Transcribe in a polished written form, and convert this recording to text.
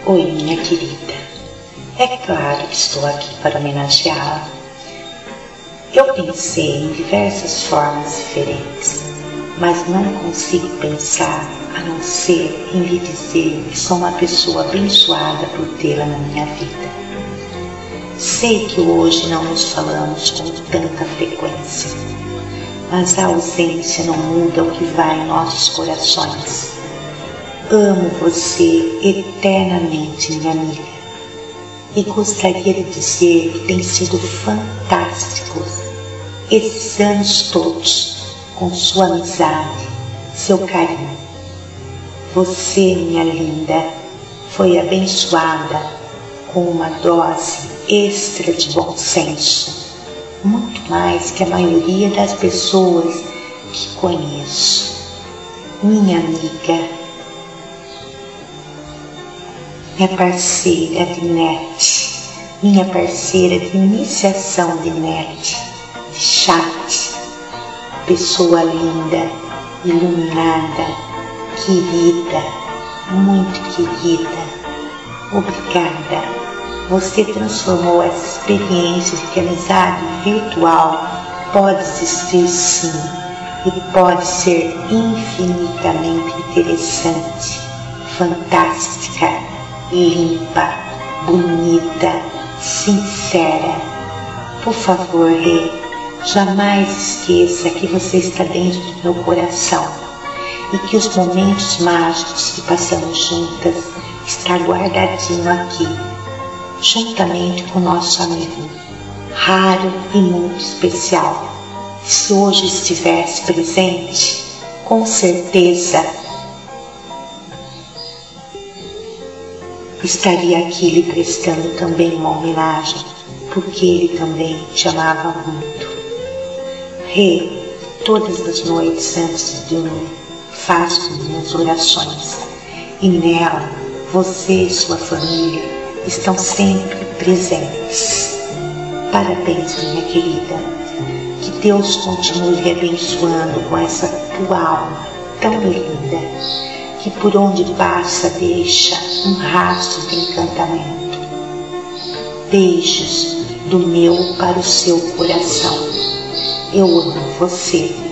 Oi, minha querida. É claro que estou aqui para homenageá-la. Eu pensei em diversas formas diferentes, mas não consigo pensar a não ser em lhe dizer que sou uma pessoa abençoada por tê-la na minha vida. Sei que hoje não nos falamos com tanta frequência, mas a ausência não muda o que vai em nossos corações. Amo você eternamente, minha amiga, e gostaria de dizer que tem sido fantástico esses anos todos, com sua amizade, seu carinho. Você, minha linda, foi abençoada com uma dose extra de bom senso, muito mais que a maioria das pessoas que conheço. Minha amiga, minha parceira de net, minha parceira de iniciação de net, de chat, pessoa linda, iluminada, querida, muito querida, obrigada. Você transformou essa experiência de que a amizade virtual pode existir sim e pode ser infinitamente interessante, fantástica, limpa, bonita, sincera. Por favor, Rê, jamais esqueça que você está dentro do meu coração e que os momentos mágicos que passamos juntas estão guardadinho aqui, juntamente com o nosso amigo, raro e muito especial. Se hoje estivesse presente, com certeza estaria aqui lhe prestando também uma homenagem, porque ele também te amava muito. Rê, todas as noites antes de dormir, faço minhas orações, e nela você e sua família estão sempre presentes. Parabéns, minha querida. Que Deus continue lhe abençoando com essa tua alma tão linda, que por onde passa deixa um rastro de encantamento. Beijos do meu para o seu coração. Eu amo você.